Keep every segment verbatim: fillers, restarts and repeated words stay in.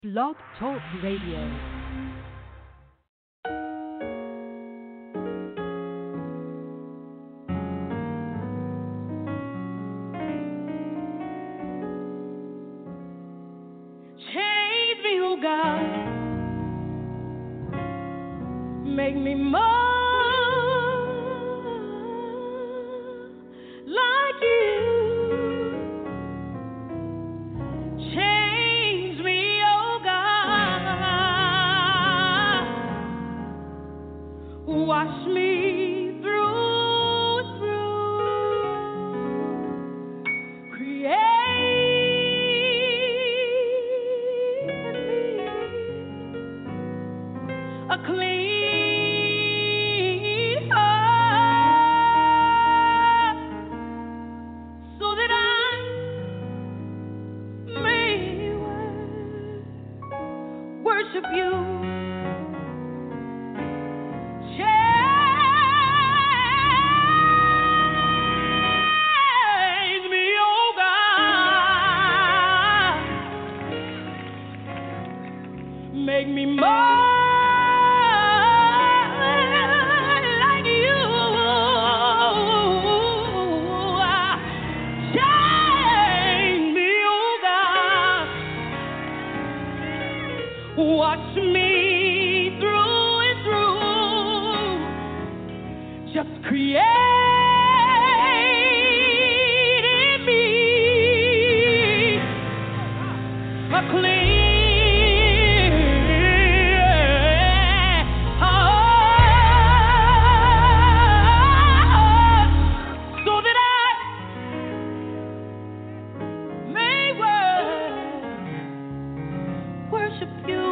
Blog Talk Radio. Make me more like you. Change me, oh God. Wash me through and through. Create in me a clean worship you. Change me, oh God. Make me more like you. Change me, oh God. Watch me through and through. Just create in me a clean heart, so that I may worship you.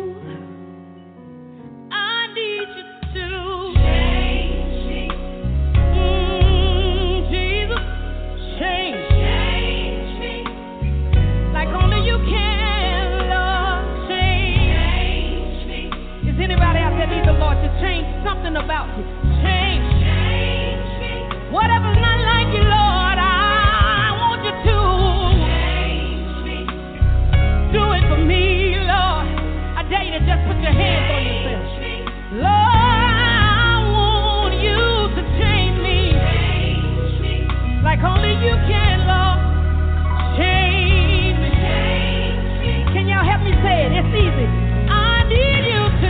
Something about you. Change. Change me. Whatever's not like you, Lord, I want you to. Change me. Do it for me, Lord. I dare you to just put your hands on yourself. Lord, I want you to change me. Change me. Like only you can, Lord. Change me. Change me. Can y'all help me say it? It's easy. I need you to.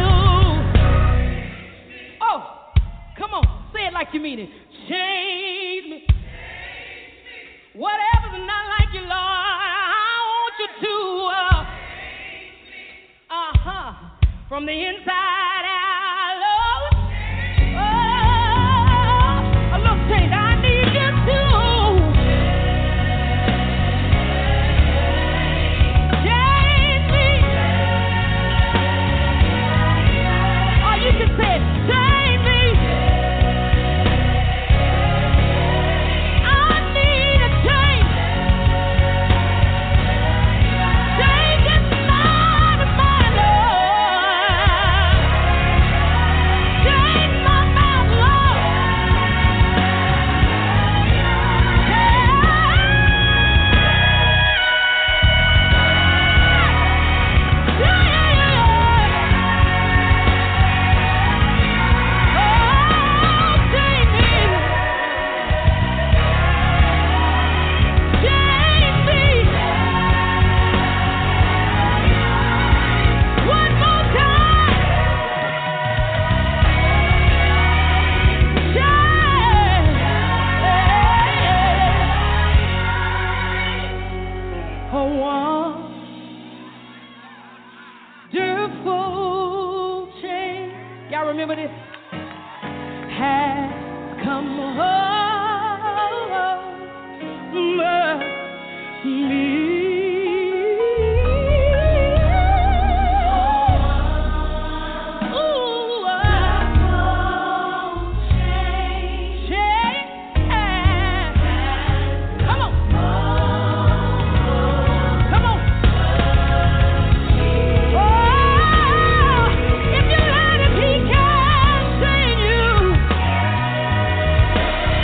Come on, say it like you mean it. Change me. Whatever's not like you, Lord, I want you to. Uh huh. From the inside out, Lord. Oh, a little change. I need you to. Change me. Or you can say it. Change me. Remember this? Has come over me. If you let him, he can save you.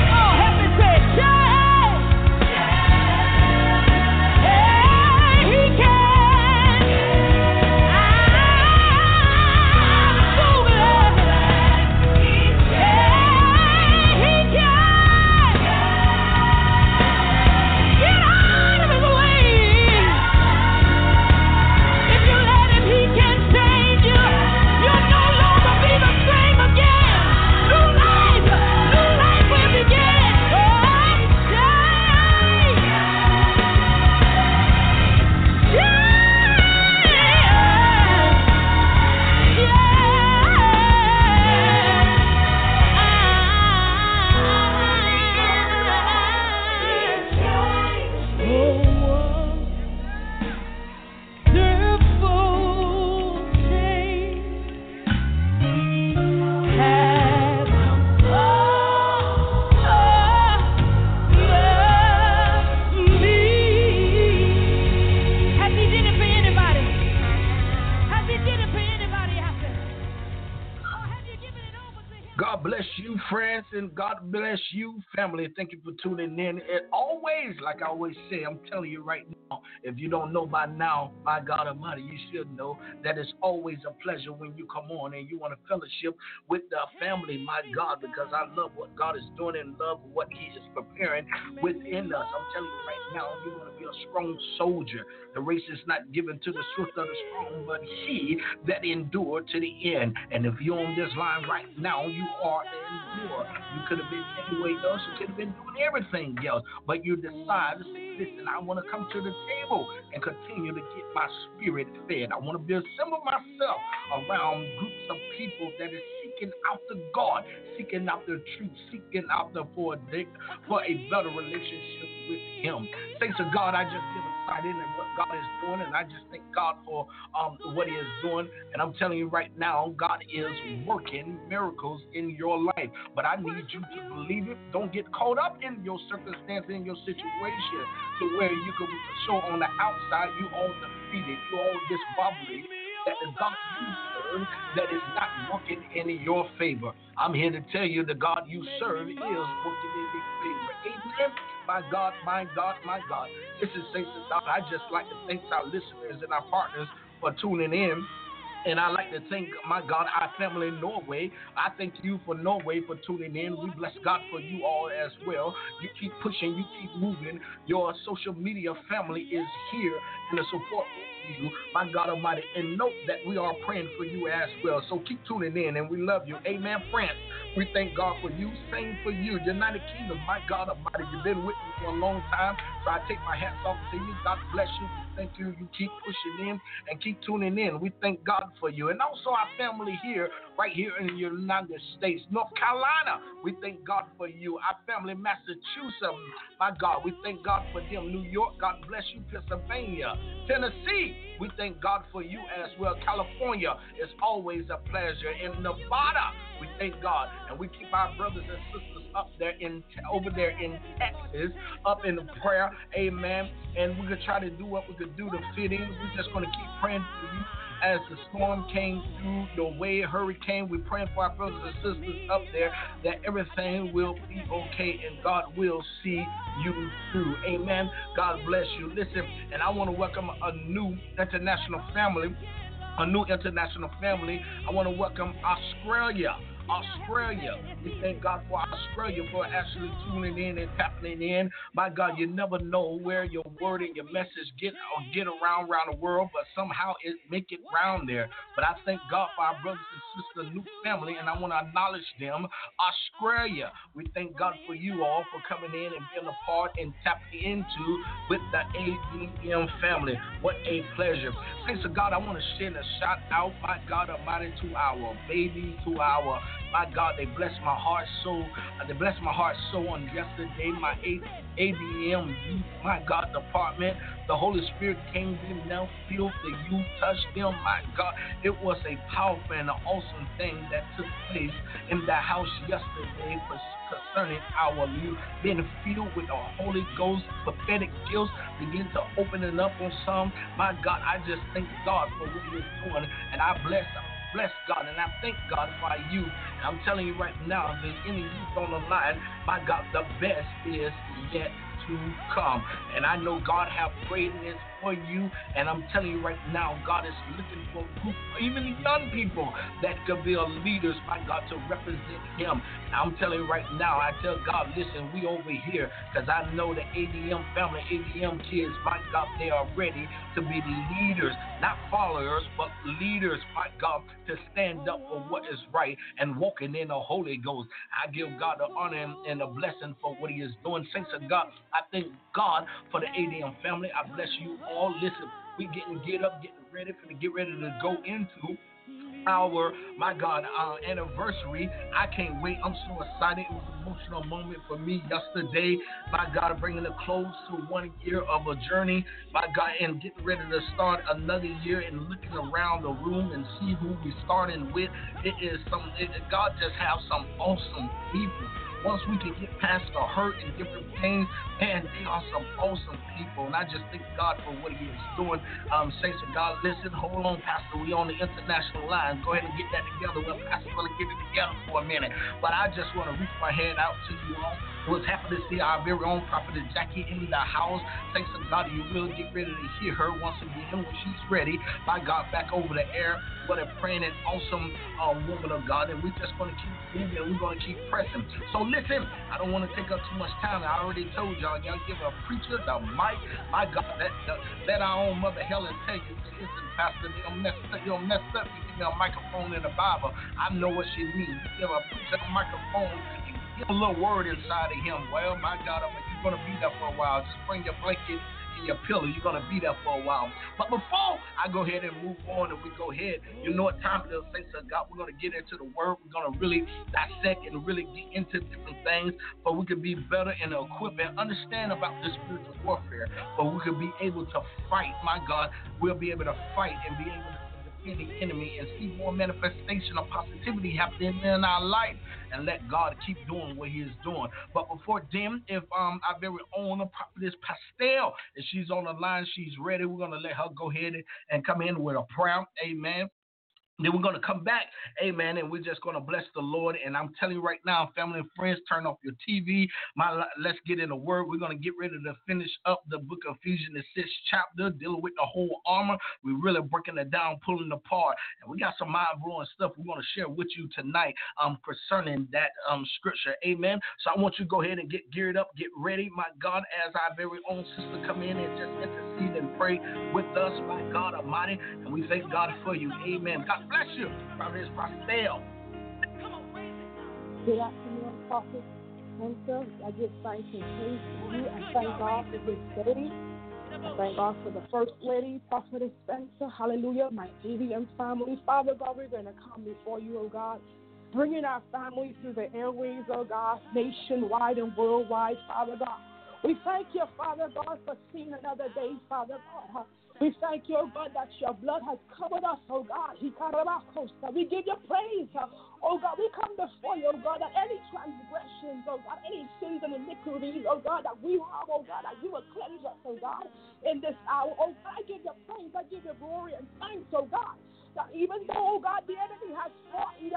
God bless you, friends, and God bless you, family. Thank you for tuning in. And always, like I always say, I'm telling you right now, if you don't know by now, my God Almighty, you should know that it's always a pleasure when you come on and you want to fellowship with the family, my God, because I love what God is doing and love what He is preparing within us. I'm telling you right now, you want to be a strong soldier. The race is not given to the swift or the strong, but he that endure to the end. And if you're on this line right now, you are an endure. You could have been anywhere else. You could have been doing everything else, but you decide to say, listen, I want to come to the table and continue to get my spirit fed. I want to be assemble myself around groups of people that is seeking after God, seeking after truth, seeking after for a, for a better relationship with Him. Thanks to God, I just get excited in what God is doing, and I just thank God for um, what He is doing. And I'm telling you right now, God is working miracles in your life. But I need you to believe it. Don't get caught up in your circumstance, in your situation, to where you can show on the outside you all defeated, you all disbobulated, that the God you serve that is not working in your favor. I'm here to tell you the God you serve is working in your favor. Amen. My God, my God, my God. This is Saints of God. I just like to thank our listeners and our partners for tuning in. And I like to thank, my God, our family in Norway. I thank you for Norway for tuning in. We bless God for you all as well. You keep pushing, you keep moving. Your social media family is here in the support with you, my God Almighty. And note that we are praying for you as well. So keep tuning in, and we love you. Amen, friends. We thank God for you. Same for you. United Kingdom, my God Almighty. You've been with me for a long time. So I take my hats off to you. God bless you. Thank you. You keep pushing in and keep tuning in. We thank God for you. And also our family here, right here in the United States, North Carolina. We thank God for you. Our family, Massachusetts, my God, we thank God for them. New York, God bless you. Pennsylvania, Tennessee, we thank God for you as well. California, it's always a pleasure. In Nevada, we thank God. And we keep our brothers and sisters up there in over there in Texas, up in prayer. Amen. And we're going to try to do what we could do to fit in. We're just going to keep praying for you. As the storm came through, the way hurricane, we're praying for our brothers and sisters up there that everything will be okay and God will see you through. Amen. God bless you. Listen, and I want to welcome a new international family, a new international family. I want to welcome Australia. Australia. We thank God for Australia for actually tuning in and tapping in. My God, you never know where your word and your message get or get around around the world, but somehow it make it round there. But I thank God for our brothers and sisters, new family, and I want to acknowledge them. Australia. We thank God for you all for coming in and being a part and tapping into with the A D M family. What a pleasure. Thanks to God, I want to send a shout out, my God Almighty, to our baby, to our my God, they blessed my heart so. They blessed my heart so on yesterday. My A D M youth, my God, department. The Holy Spirit came in now, filled the youth, touched them. My God, it was a powerful and an awesome thing that took place in that house yesterday concerning our youth being filled with the Holy Ghost, prophetic gifts begin to open it up on some. My God, I just thank God for what He's doing, and I bless Him. Bless God, and I thank God for you. And I'm telling you right now, if there's any youth on the line, my God, the best is yet to come. And I know God have greatness for you, and I'm telling you right now, God is looking for a group, even young people that could be leaders, my God, to represent Him. And I'm telling you right now, I tell God, listen, we over here, because I know the A D M family, A D M kids, my God, they are ready to be leaders, not followers, but leaders, my God, to stand up for what is right and walking in the Holy Ghost. I give God the honor and the blessing for what He is doing. Thanks to God, I thank God for the A D M family. I bless you all. Listen, we getting get up, getting ready for to get ready to go into our, my God, uh, anniversary. I can't wait. I'm so excited. It was an emotional moment for me yesterday. My God, bringing a close to one year of a journey. My God, and getting ready to start another year and looking around the room and see who we starting with. It is some, it, God just have some awesome people once we can get past the hurt and different things, man, they are some awesome people. And I just thank God for what he is doing. Um, saints of God, listen, hold on, Pastor. We on the international line. Go ahead and get that together. Well, Pastor, going to get it together for a minute. But I just want to reach my hand out to you all. Was happy to see our very own prophetess Jackie in the house. Thanks to God, you will get ready to hear her once again when she's ready. By God, back over the air. What a praying and awesome uh, woman of God. And we're just going to keep moving and we're going to keep pressing. So listen, I don't want to take up too much time. I already told y'all, y'all give a preacher the mic. My God, that, that, let our own mother Helen tell you, listen, Pastor, you don't mess up. You don't mess up. You give me a microphone in the Bible. I know what she means. You give a preacher a microphone. Get a little word inside of him. Well, my God, you're going to be there for a while. Just bring your blanket and your pillow. You're going to be there for a while. But before I go ahead and move on and we go ahead, you know what time it is, saints of God. We're going to get into the word. We're going to really dissect and really get into different things so we can be better and equipped and understand about this spiritual warfare. But we can be able to fight. My God, we'll be able to fight and be able to the enemy and see more manifestation of positivity happening in our life and let God keep doing what he is doing. But before then, if um our very own prophetess Pastel, if she's on the line, she's ready, we're going to let her go ahead and come in with a prayer. Amen. Then we're going to come back, amen, and we're just going to bless the Lord. And I'm telling you right now, family and friends, turn off your T V. My, let's get in the word. We're going to get ready to finish up the book of Ephesians, the sixth chapter, dealing with the whole armor. We're really breaking it down, pulling it apart. And we got some mind-blowing stuff we're going to share with you tonight um, concerning that um, scripture, amen. So I want you to go ahead and get geared up, get ready, my God, as our very own sister come in and just intercede and pray with us, my God Almighty. And we thank God for you, amen. God bless you, Prophetess Pastel. Good afternoon, Prophet Spencer. I give thanks and praise to you. I thank God for this day. I thank God for the First Lady, Prophetess Spencer. Hallelujah. My A V M family. Father God, we're going to come before you, oh God, bringing our families through the airways, oh God, nationwide and worldwide, Father God. We thank you, Father God, for seeing another day, Father God. We thank you, oh God, that your blood has covered us, oh God. We give you praise, oh God. We come before you, oh God, that any transgressions, oh God, any sins and iniquities, oh God, that we have, oh God, that you will cleanse us, oh God, in this hour. Oh God, I give you praise, I give you glory and thanks, oh God, that even though, oh God, the enemy has fought, in the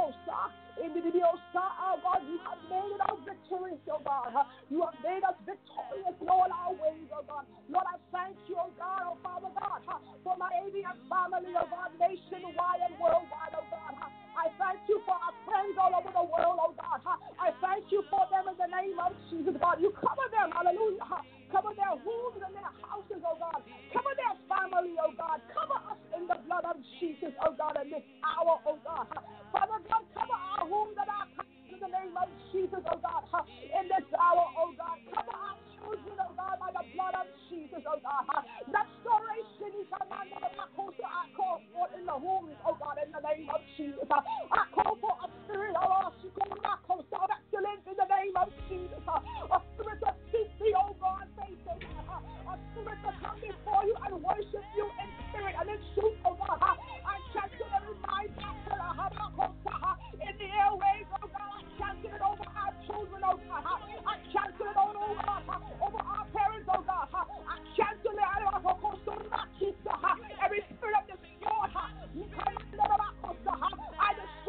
oh God, you have made us victorious, oh God. You have made us victorious in all our ways, oh God. Lord, I thank you, oh God, oh Father God, for my A V M family, oh God, nationwide and worldwide, oh God. I thank you for our friends all over the world, oh God. I thank you for them in the name of Jesus, God. You cover them, hallelujah. Cover their homes and their houses, oh God. Cover their family, oh God. Cover us in the blood of Jesus, oh God, in this hour, oh God. Father God, cover our homes and our houses in the name of Jesus, oh God. In this hour, oh God. Cover our children, oh God, by the blood of Jesus, oh God. Restoration is commanded. I call for in the homes, oh God, in the name of Jesus. I call for a spirit of excellence in the name of Jesus. A spirit of safety, oh God, faith, oh God. A spirit to come before you and worship you in spirit and in truth, oh God. I cancel every mind battle in the airways, oh God. I cancel it over our children, oh God. I cancel it over, oh God, over our parents, oh God. I cancel it out of our every spirit of discord. I destroy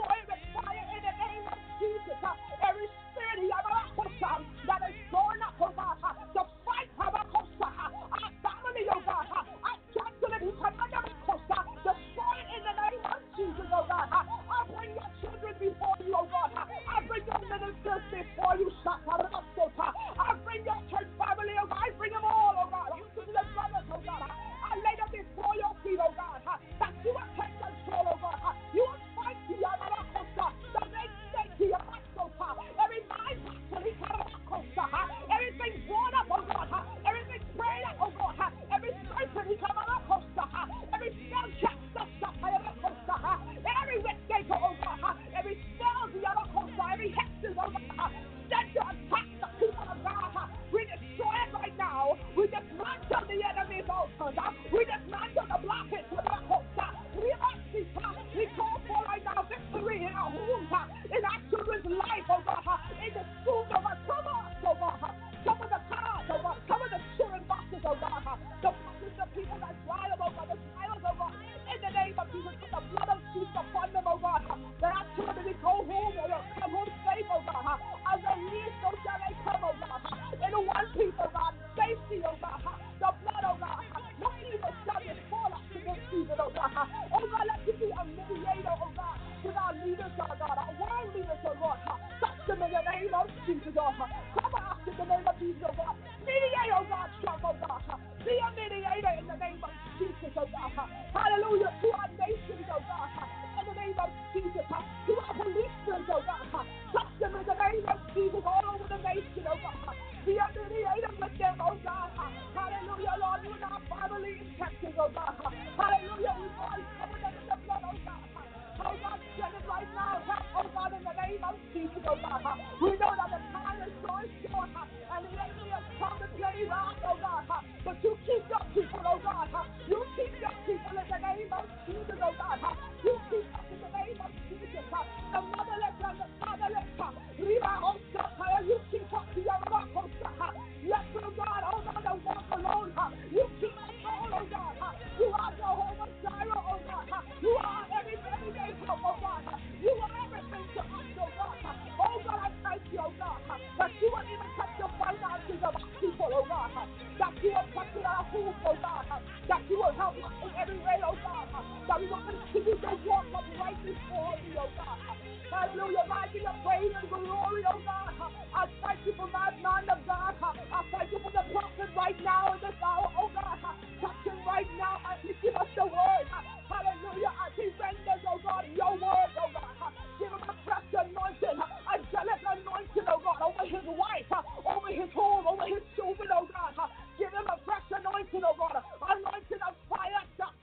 Oh God, let you be a mediator, oh God, with our leaders, oh God, our world leaders, oh Lord. Touch them in the name of Jesus, oh God. Cover us in the name of Jesus, oh God. Mediate, oh God, strong, oh God. Be a mediator in the name of Jesus, oh God. Hallelujah, to our nations, oh God. In the name of Jesus, to our policemen, oh God. Touch them in the name of Jesus all over the nation, oh God. Be a mediator with them, oh God. Hallelujah, Lord, with our family in Texas, oh God. Hallelujah, we all cover them in the blood, oh God. Oh God, send it right now, help, oh God, in the name of Jesus, oh God. We know that the time is so short, and the enemy has come to play round, oh God. But you keep your people, oh God. You keep your people in the name of Jesus, oh God. You keep us in the name of Jesus. The motherless and the fatherless. You keep us to your rock, oh God. Yes, oh God, oh God, the walk alone. You keep us all, oh God. You are Jehovah Jireh, oh God. You are every everyday help, oh God. You are everything to us, oh God. Oh God, I thank you, oh God, that you will even touch the finances of our people, oh God. That you will touch our homes, oh God. That you will help us in every way, oh God. That we will continue to walk up right before you, oh God. Hallelujah, rising up praise and glory, oh God. I thank you for my man of God. I thank you for the prophet right now in this hour, oh God. Touch him right now as he give us the word. Hallelujah, as he renders, oh God, your word, oh God. Give him a fresh anointing, a jealous anointing, oh God, over his wife, over his home, over his children, oh God. Give him a fresh anointing, oh God. Anointing of fire,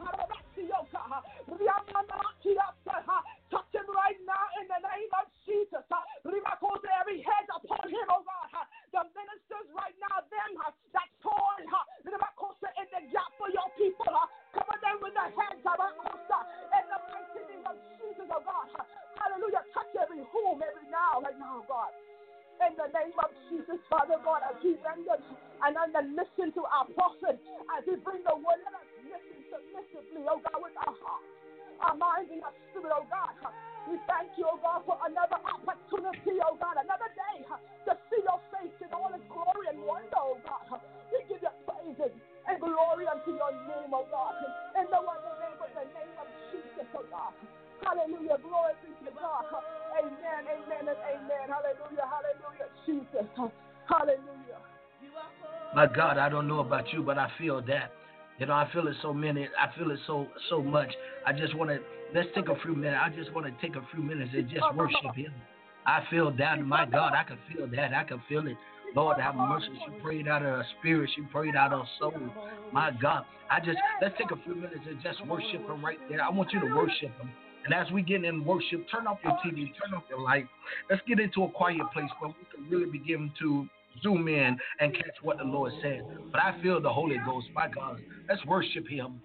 touch him right now in the name of Jesus. Every head upon him, oh God. The ministers right now, them that torn in the gap for your people. Cover them with the hands of in the mighty name of Jesus, oh God. Hallelujah. Touch every home every now, right now, God. In the name of Jesus, Father God, as we render and then listen to our prophet, as we bring the word, let us listen submissively, oh God, with our hearts, our minds, and our spirit, oh God. We thank you, oh God, for another opportunity, oh God, another day to see your face in all its glory and wonder, oh God. We give you praises and glory unto your name, oh God. In the wonderful name of the name of Jesus, oh God. Hallelujah. Glory be to God. Amen, amen, and amen. Hallelujah, hallelujah, Jesus. Hallelujah. My God, I don't know about you, but I feel that. You know, I feel it so many. I feel it so so much. I just want to, let's take a few minutes. I just want to take a few minutes and just worship him. I feel that. My God, I can feel that. I can feel it. Lord, have mercy. She prayed out of her spirit. She prayed out of her soul. My God, I just, let's take a few minutes and just worship him right there. I want you to worship him. And as we get in worship, turn off your T V, turn off your light. Let's get into a quiet place where we can really begin to zoom in and catch what the Lord said. But I feel the Holy Ghost. My God, let's worship him.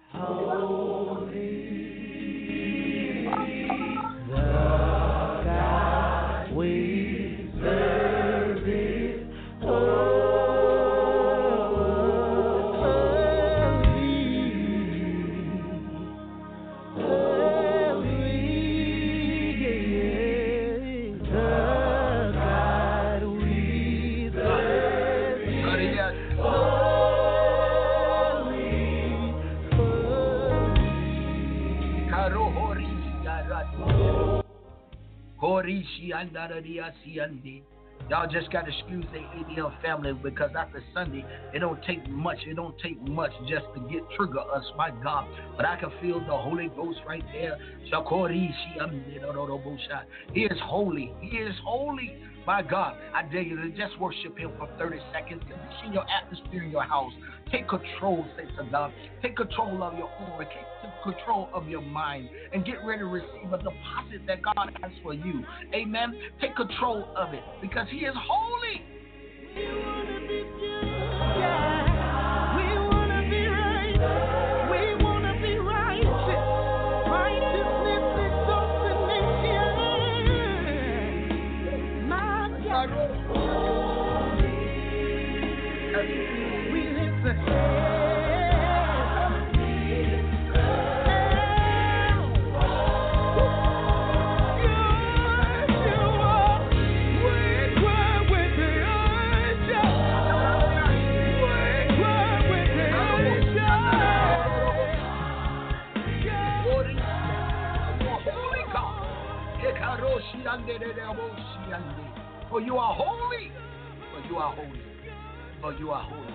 Holy, the God we serve is holy. Y'all just got to excuse the A D L family because after Sunday, it don't take much. It don't take much just to get trigger us, my God. But I can feel the Holy Ghost right there. He is holy. He is holy. My God, I dare you to just worship him for thirty seconds. Condition your atmosphere in your house. Take control, say to God. Take control of your aura. Take control of your mind. And get ready to receive a deposit that God has for you. Amen. Take control of it because he is holy. We want to be pure. Yeah. We want to be right. We want to be righteous. Righteousness exalted nation. My God. We lift the head. Yeah. For you are holy. For you are holy. For you are holy.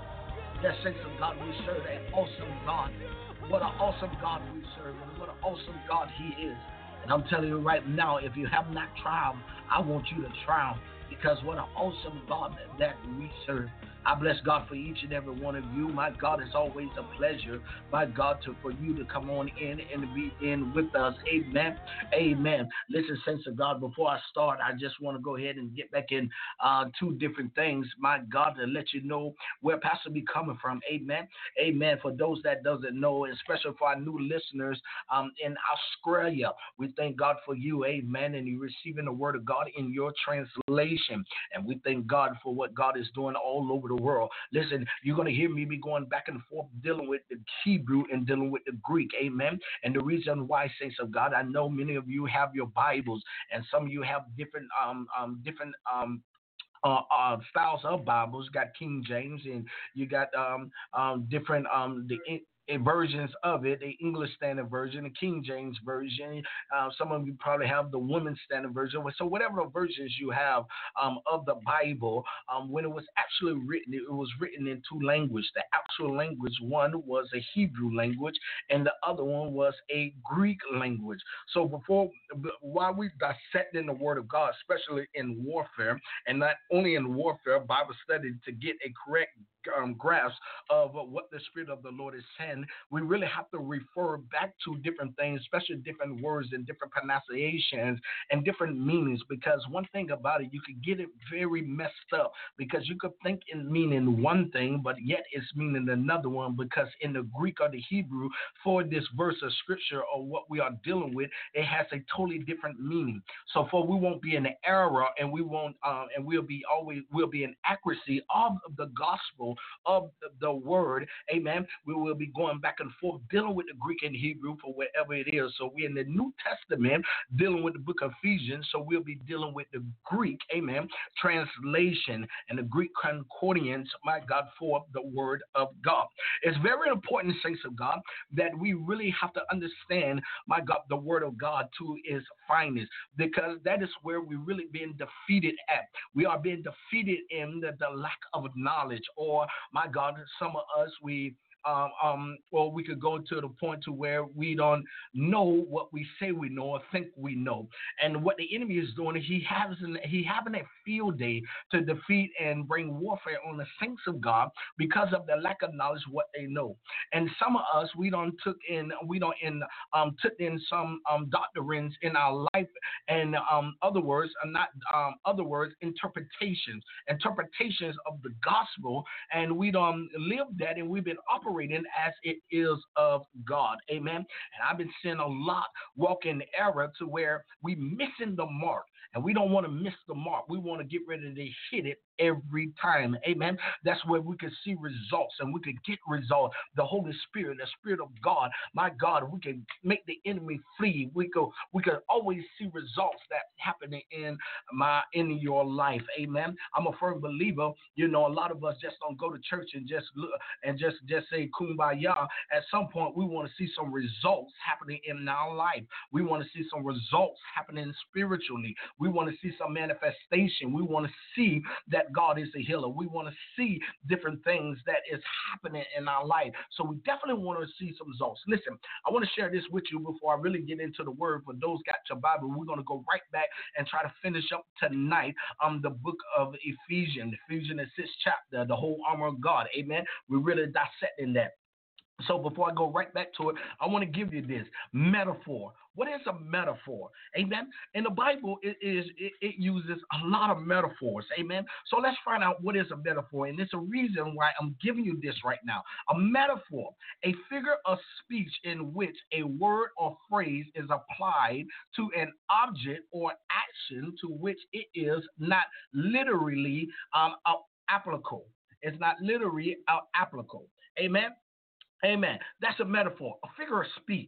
Yes, saints of God, we serve an awesome God. What an awesome God we serve, and what an awesome God He is. And I'm telling you right now, if you have not tried, I want you to try, because what an awesome God that we serve. I bless God for each and every one of you. My God, it's always a pleasure, my God, to for you to come on in and be in with us. Amen. Amen. Listen, saints of God, before I start, I just want to go ahead and get back in uh, two different things, my God, to let you know where Pastor be coming from. Amen. Amen. For those that doesn't know, especially for our new listeners um, in Australia, we thank God for you. Amen. And you're receiving the word of God in your translation. And we thank God for what God is doing all over the world. Listen, you're going to hear me be going back and forth dealing with the Hebrew and dealing with the Greek. Amen. And the reason why, saints of God, I know many of you have your Bibles, and some of you have different um um different um Uh, uh, styles of Bibles. You got King James, and you got um, um, different um, the in, in versions of it, the English Standard Version, the King James Version. Uh, some of you probably have the Women's Standard Version. So whatever versions you have um, of the Bible, um, when it was actually written, it was written in two languages. The actual language, one was a Hebrew language, and the other one was a Greek language. So before, while we dissecting the Word of God, especially in warfare, and not only in warfare, Bible study, to get a correct um, grasp of uh, what the Spirit of the Lord is saying, we really have to refer back to different things, especially different words and different pronunciations and different meanings, because one thing about it, you could get it very messed up, because you could think in meaning one thing, but yet it's meaning another one, because in the Greek or the Hebrew for this verse of scripture or what we are dealing with, it has a totally different meaning. So for we won't be in error, and we won't um, and we'll be always will be in accuracy of the gospel of the, the word. Amen. We will be going back and forth dealing with the Greek and Hebrew for whatever it is. So we're in the New Testament dealing with the book of Ephesians, so we'll be dealing with the Greek, amen, translation and the Greek concordance, my God, for the word of God. It's very important, saints of God, that we really have to understand, my God, the word of God to its finest, because that is where we're really being defeated at. We are being defeated in the, the lack of knowledge, or, my God, some of us, we Um, um, or we could go to the point to where we don't know what we say we know or think we know. And what the enemy is doing is he has an, he having a field day to defeat and bring warfare on the saints of God because of the lack of knowledge what they know. And some of us, we don't took in we don't in um took in some um doctrines in our life, and um other words are not um other words interpretations interpretations of the gospel, and we don't live that, and we've been operating as it is of God. Amen. And I've been seeing a lot walk in error to where we missing the mark, and we don't want to miss the mark. We want to get ready to hit it every time. Amen. That's where we can see results, and we could get results. The Holy Spirit, the Spirit of God, my God, we can make the enemy flee. We could we could always see results that happening in my in your life. Amen. I'm a firm believer. You know, a lot of us just don't go to church and just look and just just say kumbaya. At some point, we want to see some results happening in our life. We want to see some results happening spiritually. We want to see some manifestation. We want to see that God is a healer. We want to see different things that is happening in our life. So we definitely want to see some results. Listen, I want to share this with you before I really get into the word. For those got your Bible, we're going to go right back and try to finish up tonight um, the book of Ephesians, Ephesians, the sixth chapter, the whole armor of God. Amen. We're really dissecting that. So before I go right back to it, I want to give you this metaphor. What is a metaphor? Amen. In the Bible, it is it, it uses a lot of metaphors. Amen. So let's find out what is a metaphor, and there's a reason why I'm giving you this right now. A metaphor, a figure of speech in which a word or phrase is applied to an object or action to which it is not literally um, applicable. It's not literally applicable. Amen. Amen. That's a metaphor, a figure of speech.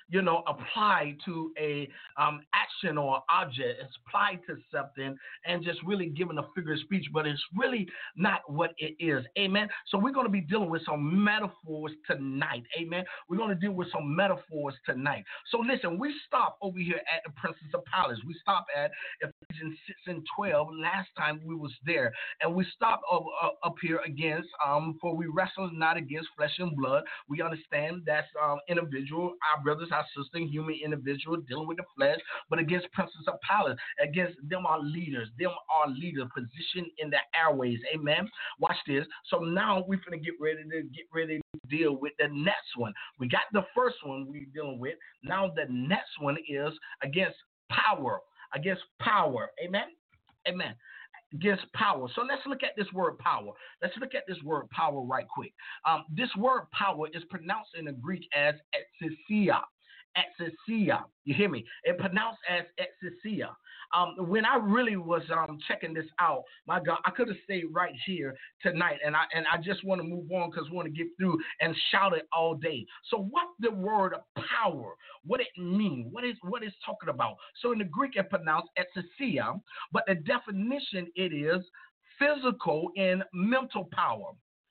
you know, applied to a um, action or object. It's applied to something and just really giving a figure of speech, but it's really not what it is. Amen. So we're going to be dealing with some metaphors tonight. Amen. We're going to deal with some metaphors tonight. So listen, we stop over here at the Princess of Palace. We stop at Ephesians six and twelve. Last time we was there, and we stopped up, up, up here against, um, for we wrestle not against flesh and blood. We understand that's um, individual, our brothers, our sisters, human individual dealing with the flesh, but against Princess of Palace, against them are leaders, them are leaders positioned in the airways. Amen. Watch this. So now we're going to get ready to get ready to deal with the next one. We got the first one we're dealing with. Now the next one is against power. Against power. Amen. Amen. Against power. So let's look at this word power. Let's look at this word power right quick. Um, this word power is pronounced in the Greek as exousia. Exousia. You hear me? It pronounced as exousia. Um, when I really was um, checking this out, my God, I could have stayed right here tonight, and I and I just want to move on because I want to get through and shout it all day. So what the word power, what it means, what is what it's talking about? So in the Greek, it pronounced exousia, but the definition it is physical and mental power,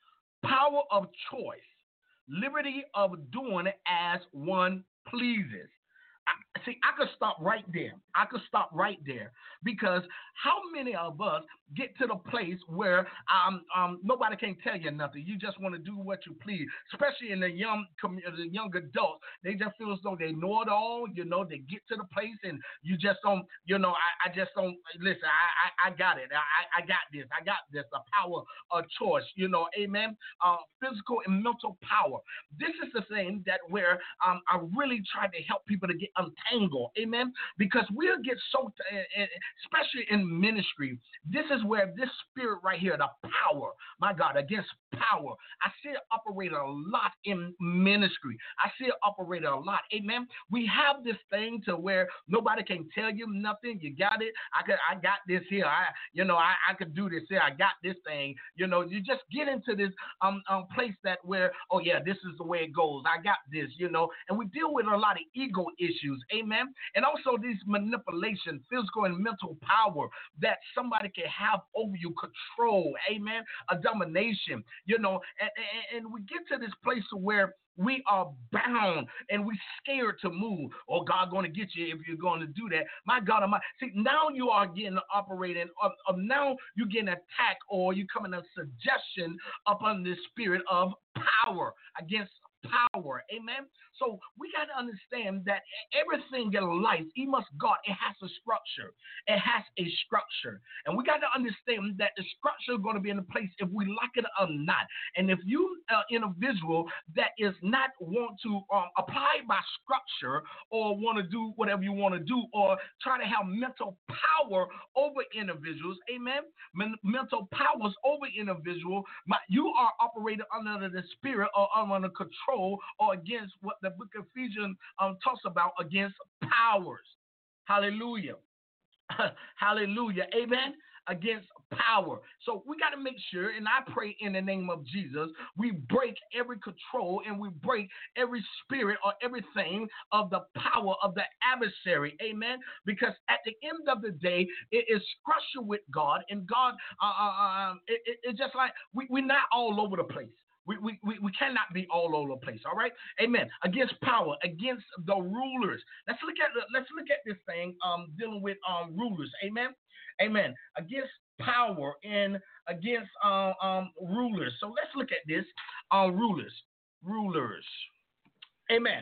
power of choice, liberty of doing as one pleases. I, see, I could stop right there. I could stop right there because how many of us get to the place where um, um, nobody can tell you nothing? You just want to do what you please, especially in the young the young adults. They just feel as though they know it all. You know, they get to the place and you just don't, you know, I, I just don't, listen, I, I, I got it. I, I got this. I got this. The power of choice, you know, amen. Uh, physical and mental power. This is the thing that where um, I really try to help people to get untangled, amen, because we'll get so, uh, especially in ministry, this is where this spirit right here, the power, my God, against power, I see it operate a lot in ministry. I see it operate a lot, amen. We have this thing to where nobody can tell you nothing. You got it. I could, I got this here. I, you know, I, I could do this here. I got this thing. You know, you just get into this um, um place that where, oh yeah, this is the way it goes. I got this, you know, and we deal with a lot of ego issues, amen, and also these manipulation, physical and mental power that somebody can have over you, control, amen, a domination, you know, and, and, and we get to this place where we are bound and we scared to move. Oh, God going to get you if you're going to do that. My God, my, see, now you are getting operating, of, of now you're getting attacked or you coming a suggestion upon the spirit of power against power, amen. So we got to understand that everything in life, even must God, it has a structure. It has a structure. And we got to understand that the structure is going to be in a place if we like it or not. And if you are uh, individual that is not want to um, apply by structure or want to do whatever you want to do or try to have mental power over individuals, amen, Men- mental powers over individual, my, you are operating under the spirit or under control or against what the book of Ephesians um, talks about, against powers. Hallelujah. Hallelujah. Amen. Against power. So we got to make sure, and I pray in the name of Jesus, we break every control and we break every spirit or everything of the power of the adversary. Amen. Because at the end of the day, it is structured with God, and God, uh, uh, um, it, it, it's just like we, we're not all over the place. We, we, we, we cannot be all over the place, all right? Amen. Against power, against the rulers. Let's look at let's look at this thing um, dealing with um, rulers. Amen. Amen. Against power and against uh, um, rulers. So let's look at this. Uh, rulers. Rulers. Amen.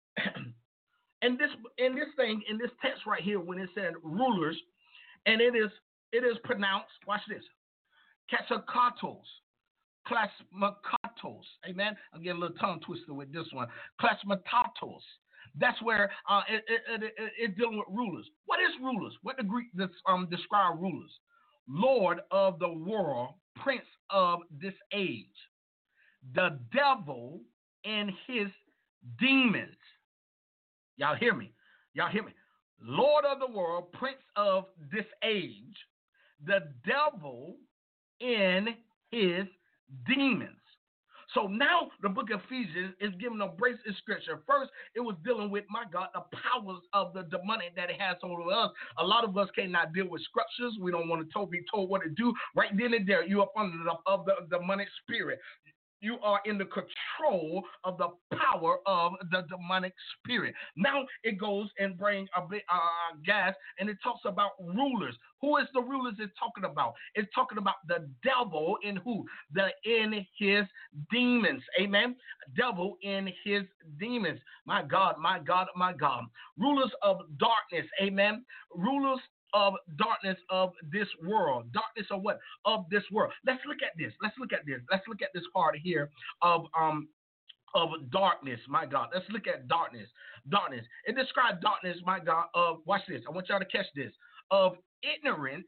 and this in this thing, in this text right here, when it said rulers, and it is it is pronounced, watch this, katsakatos. Klasmatatos, amen. I'm getting a little tongue twisted with this one. Klasmatatos. That's where uh, it, it, it, it, it's dealing with rulers. What is rulers? What the Greek this, um, describe rulers? Lord of the world, prince of this age, the devil and his demons. Y'all hear me? Y'all hear me? Lord of the world, prince of this age, the devil and his demons. So now the book of Ephesians is giving a brace in scripture. First, it was dealing with, my God, the powers of the demonic that it has over us. A lot of us cannot deal with scriptures. We don't want to be told what to do. Right then and there, you are under the of the demonic spirit. You are in the control of the power of the demonic spirit. Now it goes and brings a bit uh, gas, and it talks about rulers. Who is the rulers it's talking about? It's talking about the devil in who? The in his demons. Amen. Devil in his demons. My God, my God, my God. Rulers of darkness. Amen. Rulers of darkness of this world. Darkness of what? Of this world. Let's look at this. Let's look at this. Let's look at this part here of um of darkness, my God. Let's look at darkness. Darkness. It describes darkness, my God, of, watch this. I want y'all to catch this. Of ignorance,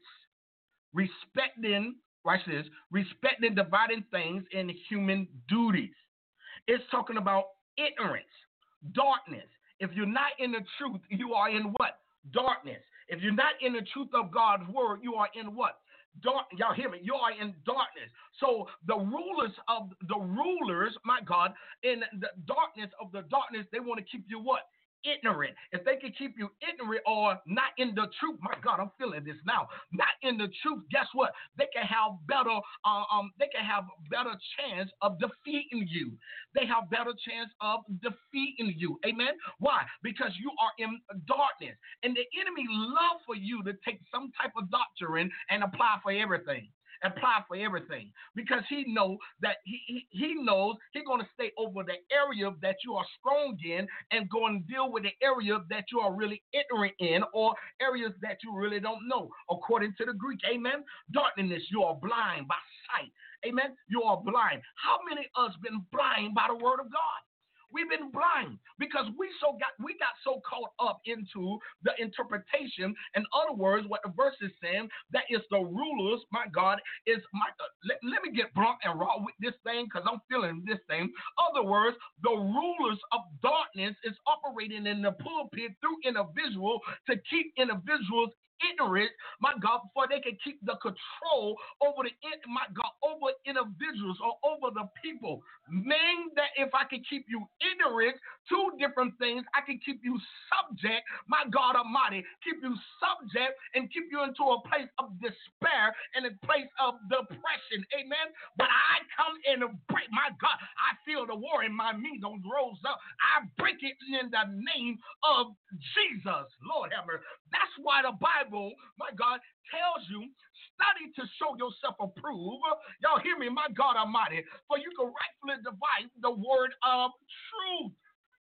respecting, watch this, respecting dividing things in human duties. It's talking about ignorance, darkness. If you're not in the truth, you are in what? Darkness. If you're not in the truth of God's word, you are in what? Dark. Y'all hear me? You are in darkness. So the rulers of the rulers, my God, in the darkness of the darkness, they want to keep you what? Ignorant. If they can keep you ignorant or not in the truth, my God, I'm feeling this now. Not in the truth. Guess what? They can have better. Uh, um, they can have better chance of defeating you. They have better chance of defeating you. Amen. Why? Because you are in darkness, and the enemy love for you to take some type of doctrine and apply for everything. Apply for everything, because he knows that he, he, he knows he's going to stay over the area that you are strong in and go and deal with the area that you are really ignorant in, or areas that you really don't know, according to the Greek. Amen. Darkness, you are blind by sight. Amen. You are blind. How many of us been blind by the word of God? We've been blind because we so got we got so caught up into the interpretation. In other words, what the verse is saying, that is the rulers, my God, is my uh, let, let me get blunt and raw with this thing, because I'm feeling this thing. Other words, the rulers of darkness is operating in the pulpit through individuals to keep individuals ignorant, my God, before they can keep the control over the, my God, over individuals or over the people. Meaning that if I can keep you ignorant to different things, I can keep you subject, my God Almighty, keep you subject and keep you into a place of despair and a place of depression. Amen. But I come in and break, my God, I feel the war in my me don't rose up. I break it in the name of Jesus. Lord have mercy. That's why the Bible, my God, tells you, study to show yourself approved. Y'all hear me, my God Almighty, for you can rightfully divide the word of truth.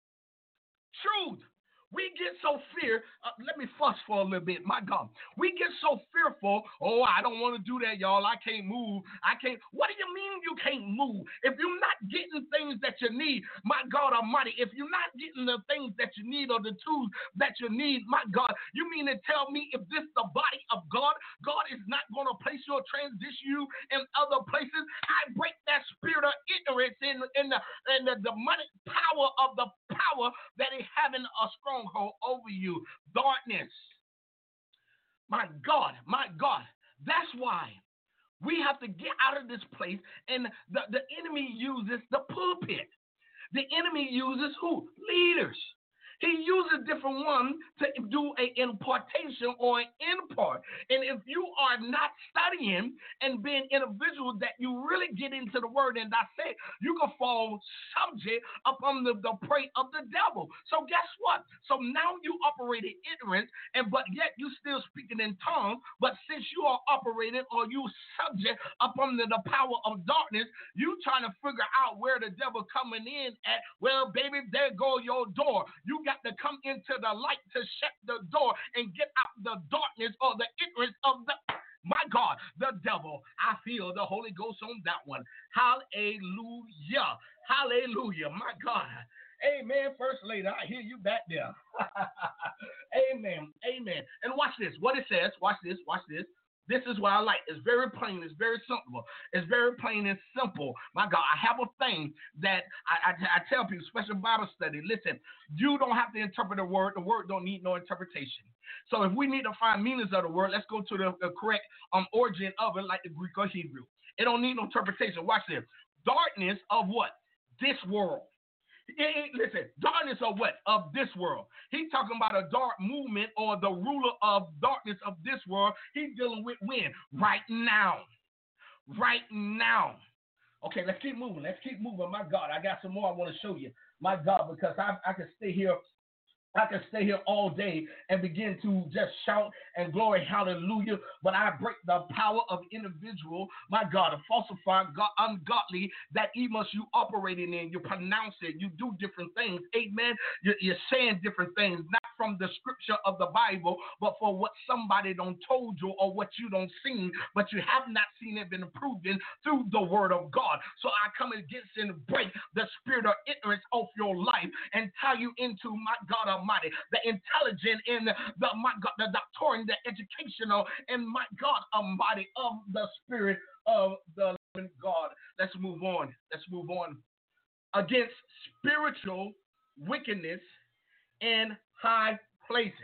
Truth. We get so fear. Uh, let me fuss for a little bit. My God, we get so fearful. Oh, I don't want to do that, y'all. I can't move. I can't. What do you mean you can't move? If you're not getting things that you need, my God Almighty, if you're not getting the things that you need or the tools that you need, my God, you mean to tell me if this the body of God, God is not going to place you or transition you in other places? I break that spirit of ignorance in, in, the, in the demonic power of the power that is having a strong hold over you. Darkness. My God, my God. That's why we have to get out of this place, and the, the enemy uses the pulpit. The enemy uses who? Leaders. He uses different ones to do an impartation or an impart. And if you are not studying and being individuals that you really get into the word and dissect, you can fall subject upon the, the prey of the devil. So guess what? So now you operate in ignorance, and but yet you still speaking in tongues. But since you are operating or you subject upon the, the power of darkness, you trying to figure out where the devil coming in at. Well, baby, there go your door. You got to come into the light to shut the door and get out the darkness or the ignorance of the, my God, the devil. I feel the Holy Ghost on that one. Hallelujah. Hallelujah. My God. Amen. First lady, I hear you back there. Amen. Amen. And watch this. What it says. Watch this. Watch this. This is what I like. It's very plain. It's very simple. It's very plain and simple. My God, I have a thing that I, I, I tell people, special Bible study. Listen, you don't have to interpret the word. The word don't need no interpretation. So if we need to find meanings of the word, let's go to the, the correct um, origin of it, like the Greek or Hebrew. It don't need no interpretation. Watch this. darkness of what? This world. It ain't, listen, darkness of what? Of this world. He's talking about a dark movement or the ruler of darkness of this world. He's dealing with when? Right now. Right now. Okay, let's keep moving. Let's keep moving. My God, I got some more I want to show you. My God, because I, I can stay here. I can stay here all day and begin to just shout and glory, hallelujah. But I break the power of individual, my God, a falsified, God, ungodly, that even you operating in, you pronounce it, you do different things. Amen. You're, you're saying different things, not from the scripture of the Bible, but for what somebody don't told you or what you don't seen, but you have not seen it been proven through the word of God. So I come against and break the spirit of ignorance off your life and tie you into, my God Almighty, the intelligent in the, my God, the doctrine, the educational, and my God Almighty of the spirit of the living God. Let's move on. Let's move on. Against spiritual wickedness in high places.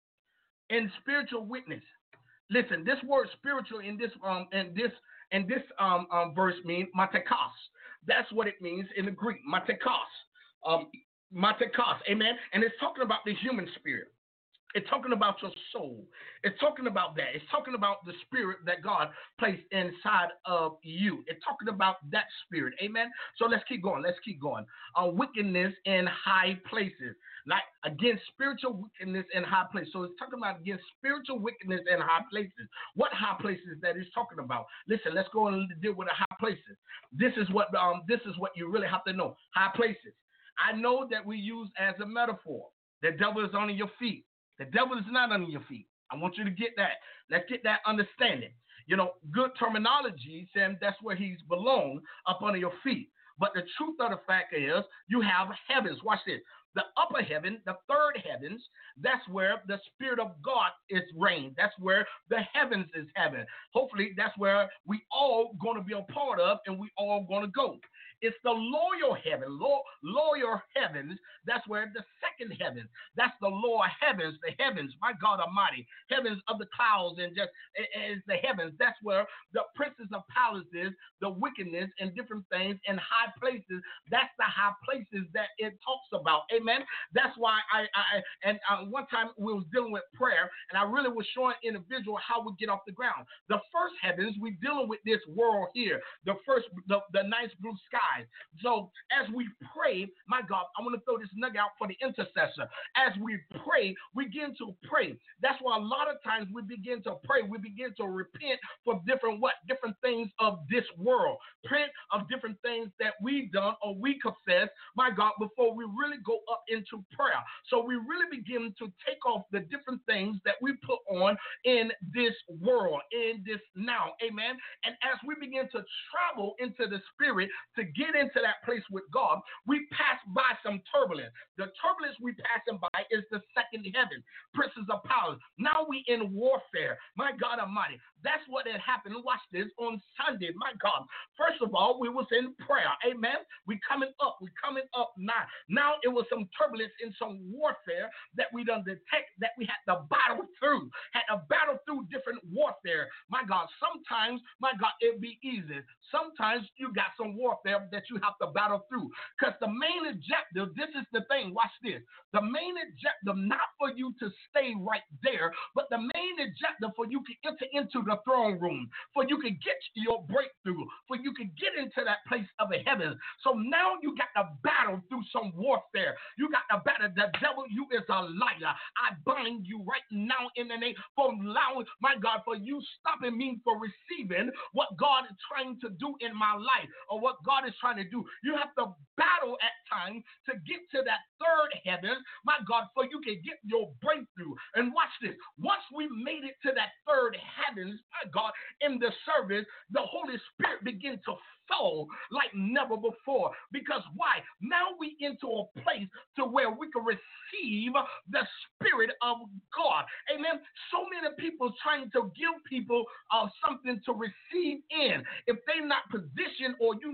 In spiritual witness. Listen, this word spiritual in this um in this in this um, um verse means matekos. That's what it means in the Greek. Matekos. Um Matekos, amen. And it's talking about the human spirit. It's talking about your soul. It's talking about that. It's talking about the spirit that God placed inside of you. It's talking about that spirit, amen. So let's keep going. Let's keep going. Uh, wickedness in high places, like against spiritual wickedness in high places. So it's talking about against spiritual wickedness in high places. What high places that he's talking about? Listen, let's go and deal with the high places. This is what um this is what you really have to know. High places. I know that we use as a metaphor. The devil is under your feet. The devil is not under your feet. I want you to get that. Let's get that understanding. You know, good terminology saying that's where he's belong, up under your feet. But the truth of the fact is you have heavens. Watch this. The upper heaven, the third heavens, that's where the Spirit of God is reigned. That's where the heavens is heaven. Hopefully, that's where we all going to be a part of and we all going to go. It's the lower heaven, low, lower heavens. That's where the second heaven. That's the lower heavens, the heavens. My God Almighty, heavens of the clouds and just as the heavens. That's where the princes of palaces, the wickedness and different things in high places. That's the high places that it talks about. Amen. That's why I, I and uh, one time we was dealing with prayer, and I really was showing individual how we get off the ground. The first heavens, we dealing with this world here. The first, the, the nice blue sky. So as we pray, my God, I want to throw this nugget out for the intercessor. As we pray, we begin to pray. That's why a lot of times we begin to pray. We begin to repent for different what? Different things of this world. Repent of different things that we done or we confess, my God, before we really go up into prayer. So we really begin to take off the different things that we put on in this world, in this now. Amen. And as we begin to travel into the spirit to get Get into that place with God, we pass by some turbulence. The turbulence we passing by is the second heaven, princes of powers. Now we in warfare. My God Almighty. That's what had happened. Watch this on Sunday. My God. First of all, we was in prayer. Amen. We coming up. We coming up now. Now it was some turbulence in some warfare that we done detect that we had to battle through. Had to battle through different warfare. My God. Sometimes, my God, it'd be easy. Sometimes you got some warfare that you have to battle through. Because the main objective, this is the thing, watch this. The main objective, not for you to stay right there, but the main objective for you to enter into the throne room, for you can get your breakthrough, for you can get into that place of the heavens. So now you got to battle through some warfare. You got to battle. The devil, you is a liar. I bind you right now in the name for allowing, my God, for you stopping me for receiving what God is trying to do in my life or what God is trying to do. You have to battle at times to get to that third heaven, my God, for you can get your breakthrough. And watch this. Once we made it to that third heavens, my God, in the service, the Holy Spirit began to fall like never before. Because why? Now we into a place to where we can receive the Spirit of God. Amen. So many people trying to give people uh, something to receive in. If they not positioned or you not positioned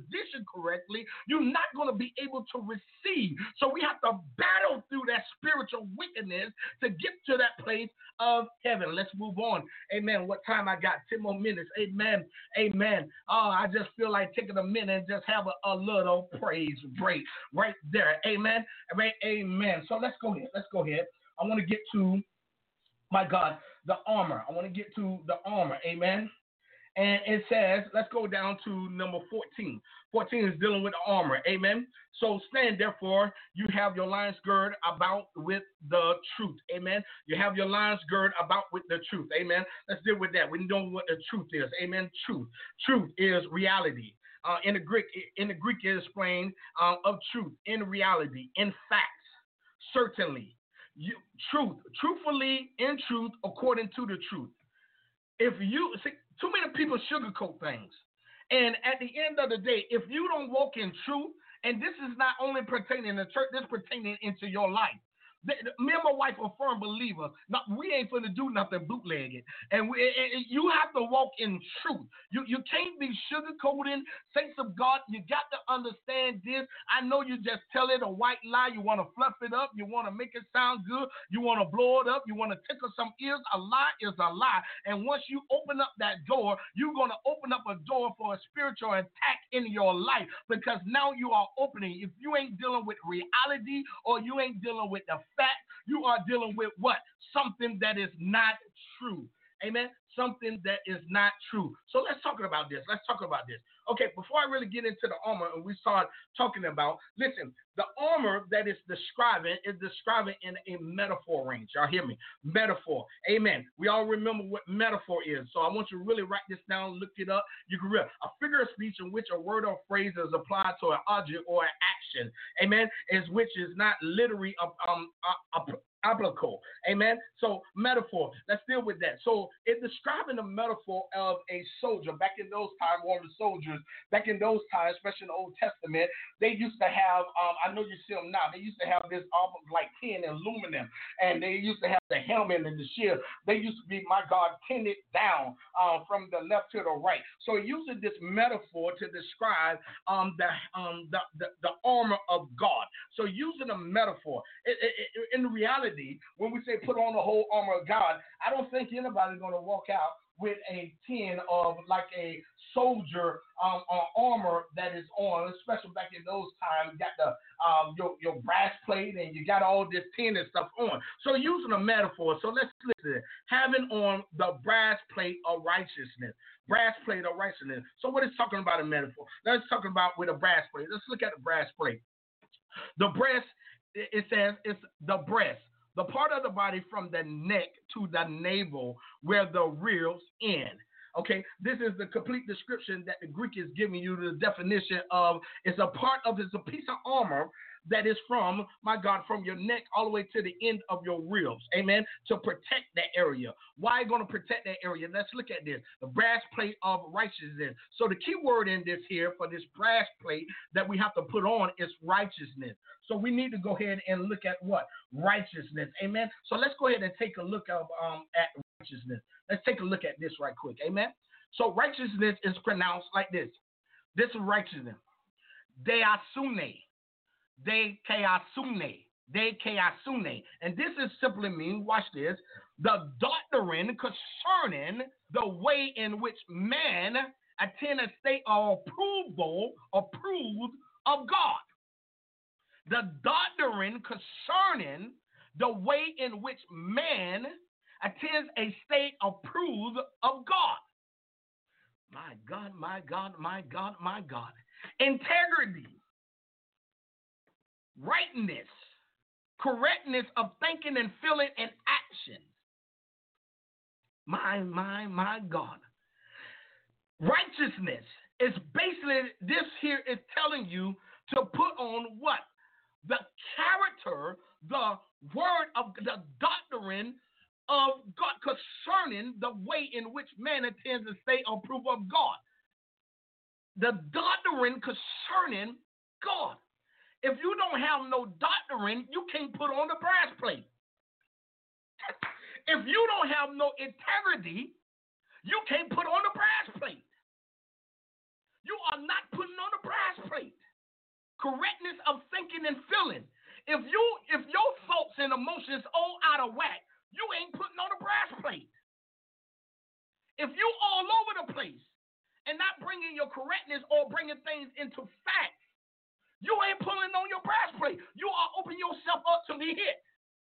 positioned correctly, you're not going to be able to receive. So we have to battle through that spiritual wickedness to get to that place of heaven. Let's move on. Amen. What time I got? ten more minutes. Amen. Amen. Oh, I just feel like taking a minute and just have a, a little praise break right there. Amen. Amen. Amen. So let's go ahead. Let's go ahead. I want to get to, my God, the armor. I want to get to the armor. Amen. And it says, let's go down to number fourteen. fourteen is dealing with the armor. Amen. So stand, therefore, you have your loins girded about with the truth. Amen. You have your loins girded about with the truth. Amen. Let's deal with that. We know what the truth is. Amen. Truth. Truth is reality. Uh, in the Greek, in the Greek, it is explained uh, of truth, in reality, in facts, certainly. You, truth, truthfully, in truth, according to the truth. If you see, too many people sugarcoat things. And at the end of the day, if you don't walk in truth, and this is not only pertaining to church, this is pertaining into your life. Me and my wife are firm believers. Now, we ain't finna do nothing bootlegging. And, we, and you have to walk in truth. You you can't be sugarcoating. Saints of God, you got to understand this. I know you just tell it a white lie. You want to fluff it up. You want to make it sound good. You want to blow it up. You want to tickle some ears. A lie is a lie. And once you open up that door, you're going to open up a door for a spiritual attack in your life, because now you are opening. If you ain't dealing with reality, or you ain't dealing with the fact, you are dealing with what? Something that is not true. Amen. Something that is not true. So let's talk about this. Let's talk about this. Okay, before I really get into the armor and we start talking about, listen, the armor that is describing is describing in a metaphor range. Y'all hear me? Metaphor. Amen. We all remember what metaphor is. So I want you to really write this down, look it up. You can read a figure of speech in which a word or phrase is applied to an object or an action. Amen. Is which is not literally um, uh, uh, applicable. Amen. So metaphor. Let's deal with that. So it's describing the metaphor of a soldier. Back in those times, one of the soldiers, back in those times, especially in the Old Testament, they used to have, um, I know you see them now, they used to have this almost like tin and aluminum, and they used to have the helmet and the shield. They used to be, my God, pinned down uh, from the left to the right. So it uses this metaphor to describe um, the, um, the, the, the armor of God. So using a metaphor, it, it, it, in reality, when we say put on the whole armor of God, I don't think anybody's going to walk out with a tin of like a soldier um, uh, armor that is on, especially back in those times. You got the um, your your brass plate and you got all this tin and stuff on. So using a metaphor. So let's listen. Having on the brass plate of righteousness. Brass plate of righteousness. So what is talking about a metaphor? Let's talk about with a brass plate. Let's look at the brass plate. The breast, it says it's the breast. The part of the body from the neck to the navel where the reels end. Okay, this is the complete description that the Greek is giving you, the definition of it's a part of, it's a piece of armor that is from, my God, from your neck all the way to the end of your ribs. Amen. To protect that area. Why are you going to protect that area? Let's look at this. The brass plate of righteousness. So the key word in this here for this brass plate that we have to put on is righteousness. So we need to go ahead and look at what? Righteousness. Amen. So let's go ahead and take a look at, um, at righteousness. Let's take a look at this right quick. Amen. So righteousness is pronounced like this. This is righteousness. Deasune. De keasune, de keasune. And this is simply mean, watch this, the doctrine concerning the way in which man attain a state of approval, approved of God. The doctrine concerning the way in which man attains a state approved of God. My God, my God, my God, my God. Integrity. Rightness, correctness of thinking and feeling and action. My, my, my God. Righteousness is basically, this here is telling you to put on what? The character, the word of the doctrine of God concerning the way in which man attends the state of proof of God. The doctrine concerning God. If you don't have no doctrine, you can't put on the brass plate. If you don't have no integrity, you can't put on the brass plate. You are not putting on the brass correctness of thinking and feeling. If you if your thoughts and emotions all out of whack, you ain't putting on a brass plate. If you all over the place and not bringing your correctness or bringing things into fact, you ain't pulling on your brass plate. You are opening yourself up to be hit.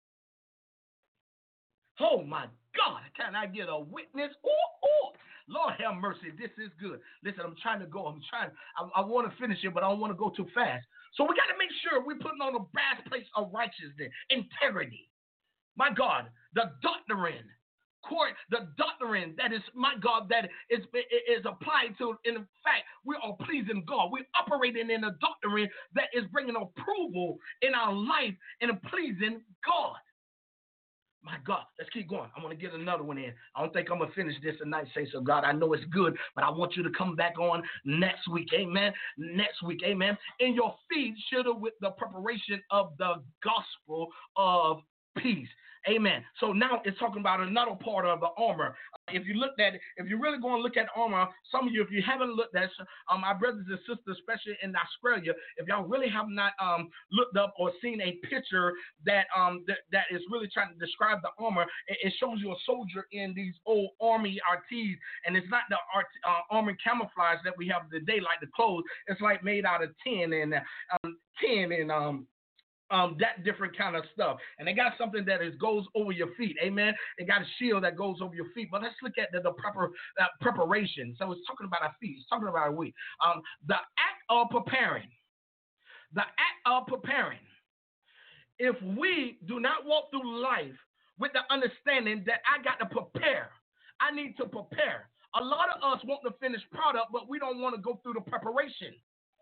Oh, my God. Can I get a witness? Ooh, ooh. Lord have mercy. This is good. Listen, I'm trying to go. I'm trying. I, I want to finish it, but I don't want to go too fast. So we got to make sure we're putting on the brass plates of righteousness, integrity. My God, the doctrine. Court, the doctrine that is, my God, that is, is applied to, in fact, we are pleasing God. We're operating in a doctrine that is bringing approval in our life and pleasing God. My God, let's keep going. I want to get another one in. I don't think I'm going to finish this tonight, say so, God. I know it's good, but I want you to come back on next week, amen? Next week, amen? In your feet, should have with the preparation of the gospel of peace. Amen. So now it's talking about another part of the armor. Uh, if you looked at it, if you're really going to look at armor, some of you, if you haven't looked at it, um, my brothers and sisters, especially in Australia, if y'all really have not um, looked up or seen a picture that um that, that is really trying to describe the armor, it, it shows you a soldier in these old army R Ts, and it's not the art, uh, army camouflage that we have today, like the clothes. It's like made out of tin and um, tin and um. Um, that different kind of stuff. And they got something that is goes over your feet. Amen. They got a shield that goes over your feet. But let's look at the, the proper uh, preparation. So it's talking about our feet. It's talking about our feet. Um, the act of preparing. The act of preparing. If we do not walk through life with the understanding that I got to prepare, I need to prepare. A lot of us want the finished product, but we don't want to go through the preparation.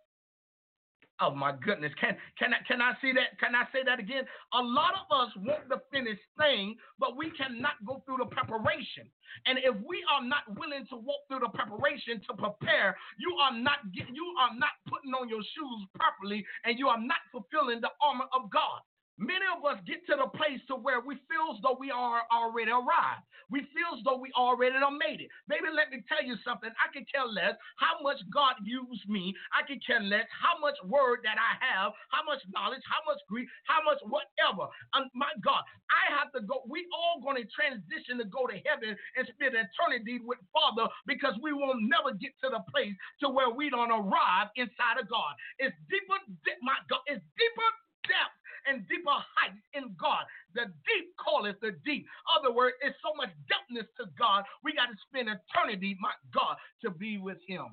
Oh my goodness! Can can I can I see that? Can I say that again? A lot of us want the finished thing, but we cannot go through the preparation. And if we are not willing to walk through the preparation to prepare, you are not get, you are not putting on your shoes properly, and you are not fulfilling the armor of God. Many of us get to the place to where we feel as though we are already arrived. We feel as though we already done made it. Baby, let me tell you something. I can care less how much God used me. I can care less how much word that I have, how much knowledge, how much grief, how much whatever. Um, my God, I have to go. We all going to transition to go to heaven and spend eternity with Father, because we will never get to the place to where we don't arrive inside of God. It's deeper, my God, it's deeper depth and deeper heights in God. The deep calleth the deep. Other words, it's so much depthness to God, we got to spend eternity, my God, to be with him.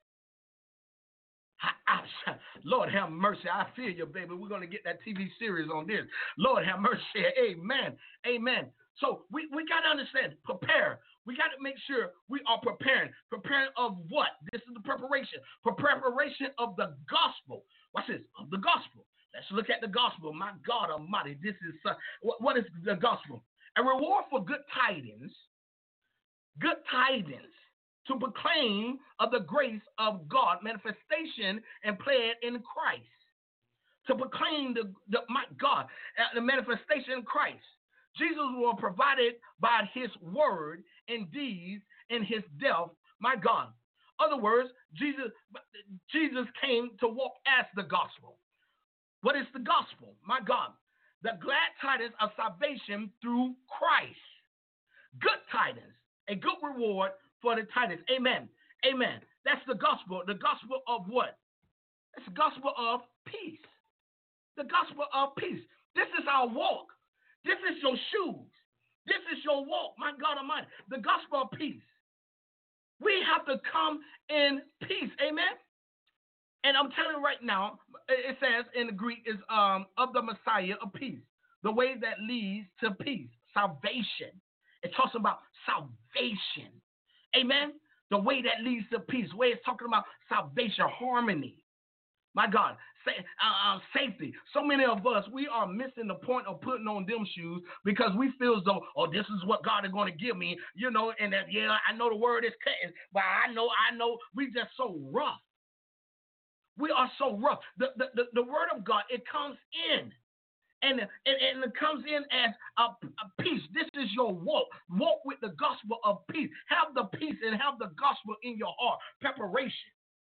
I, I, Lord have mercy. I feel you, baby. We're going to get that T V series on this. Lord have mercy. Amen. Amen. So we, we got to understand, prepare. We got to make sure we are preparing. Preparing of what? This is the preparation. For preparation of the gospel. Watch this. Of the gospel. Let's look at the gospel. My God Almighty, this is, uh, what, what is the gospel? A reward for good tidings, good tidings, to proclaim of the grace of God, manifestation and plan in Christ. To proclaim the, the my God, uh, the manifestation in Christ. Jesus was provided by his word and deeds in his death, my God. Other words, Jesus, Jesus came to walk as the gospel. What is the gospel? My God, the glad tidings of salvation through Christ. Good tidings, a good reward for the tidings. Amen. Amen. That's the gospel. The gospel of what? It's the gospel of peace. The gospel of peace. This is our walk. This is your shoes. This is your walk. My God Almighty. The gospel of peace. We have to come in peace. Amen. And I'm telling you right now, it says in the Greek is um of the Messiah of peace, the way that leads to peace, salvation. It talks about salvation. Amen. The way that leads to peace, the way it's talking about salvation, harmony. My God, say, uh, uh, safety. So many of us, we are missing the point of putting on them shoes because we feel as though, oh, this is what God is going to give me, you know, and that, yeah, I know the word is cutting, but I know, I know, we just so rough. We are so rough. The, the, the, the word of God, it comes in. And, and, and it comes in as a, a peace. This is your walk. Walk with the gospel of peace. Have the peace and have the gospel in your heart. Preparation.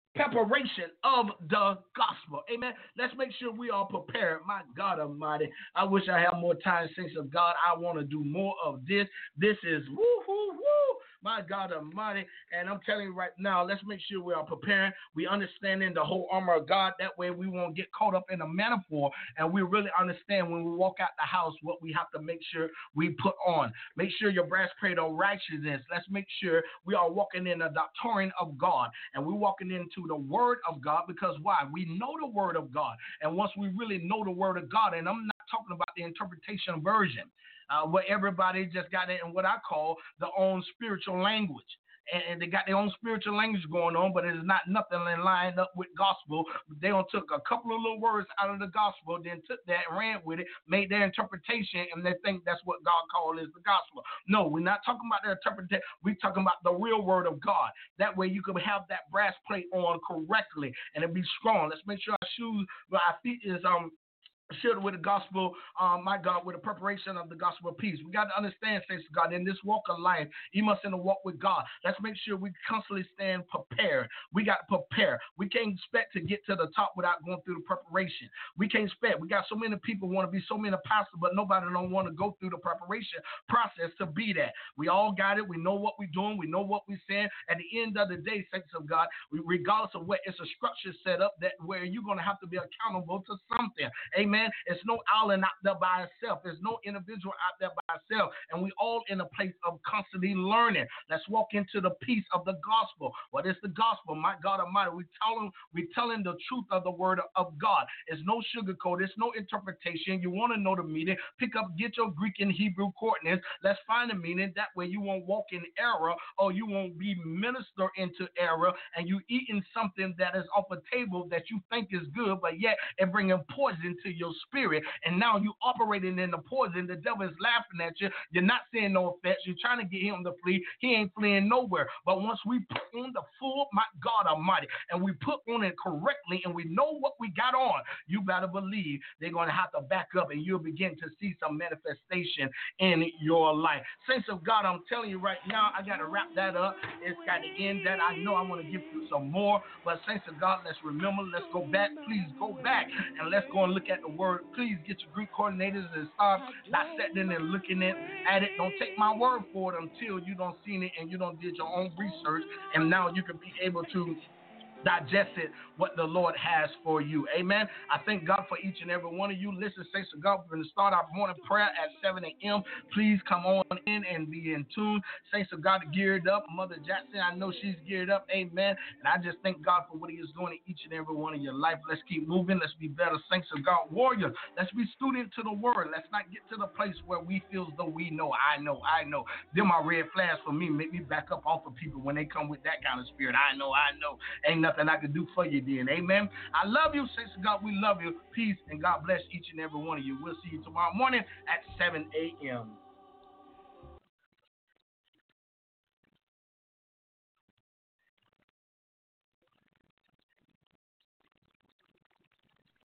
preparation of the gospel. Amen. Let's make sure we are prepared. My God Almighty, I wish I had more time, saints of God. I want to do more of this. This is woo, woo, woo. My God Almighty. And I'm telling you right now, let's make sure we are preparing. We understanding the whole armor of God. That way we won't get caught up in a metaphor. And we really understand when we walk out the house what we have to make sure we put on. Make sure your breastplate of righteousness. Let's make sure we are walking in the doctrine of God. And we're walking into the word of God, because why? We know the word of God. And once we really know the word of God, and I'm not talking about the interpretation version, uh, where everybody just got it in what I call their own spiritual language. And, and they got their own spiritual language going on, but it is not nothing in line up with gospel. They don't took a couple of little words out of the gospel, then took that and ran with it, made their interpretation, and they think that's what God called is the gospel. No, we're not talking about the interpretation. We're talking about the real word of God. That way you can have that brass plate on correctly, and it be strong. Let's make sure our shoes, our feet is um. Should with the gospel, um, my God, with the preparation of the gospel of peace. We got to understand, saints of God, in this walk of life, you must in the walk with God. Let's make sure we constantly stand prepared. We got to prepare. We can't expect to get to the top without going through the preparation. We can't expect. We got so many people want to be so many pastors, but nobody don't want to go through the preparation process to be that. We all got it. We know what we're doing. We know what we're saying. At the end of the day, saints of God, we, regardless of what, it's a structure set up that where you're going to have to be accountable to something. Amen. It's no island out there by itself. There's no individual out there by itself. And we all in a place of constantly learning. Let's walk into the peace of the gospel. What is the gospel? My God Almighty, we telling we telling the truth of the word of God. It's no sugarcoat. It's no interpretation. You want to know the meaning? Pick up, get your Greek and Hebrew coordinates. Let's find the meaning. That way you won't walk in error, or you won't be ministered into error, and you eating something that is off a table that you think is good, but yet it bringing poison to your spirit, and now you operating in the poison. The devil is laughing at you. You're not seeing no effects. You're trying to get him to flee. He ain't fleeing nowhere. But once we put on the full, my God Almighty, and we put on it correctly, and we know what we got on, you better believe they're going to have to back up, and you'll begin to see some manifestation in your life. Saints of God, I'm telling you right now, I got to wrap that up. It's got to end that. I know I want to give you some more, but saints of God, let's remember, let's go back. Please go back, and let's go and look at the word. Please get your Greek coordinators and start dissecting and looking at, at it. Don't take my word for it until you don't see it and you don't did your own research, and now you can be able to digest it, what the Lord has for you. Amen. I thank God for each and every one of you. Listen, saints of God, we're going to start our morning prayer at seven a.m. Please come on in and be in tune. Saints of God geared up. Mother Jackson, I know she's geared up. Amen. And I just thank God for what he is doing in each and every one of your life. Let's keep moving. Let's be better saints of God warriors. Let's be student to the word. Let's not get to the place where we feel as though we know. I know. I know. Them are red flags for me. Make me back up off of people when they come with that kind of spirit. I know. I know. Ain't nothing I can do for you then. Amen. I love you, saints of God. We love you. Peace and God bless each and every one of you. We'll see you tomorrow morning at seven a.m.